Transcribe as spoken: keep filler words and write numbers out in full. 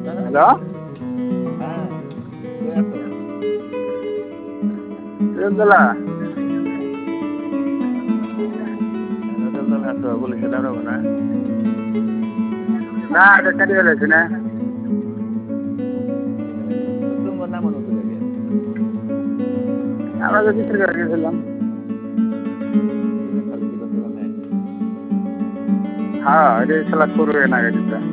hello Siraj-ud-Daulah পুলিশে দাঁড়াবো না না এটা কাটি ফেলেছি না তোমার নাম অনুকূল আমরা তো চিত্র করে গেছিলাম হ্যাঁ এটা সেলেক্ট করবে না গাড়িটা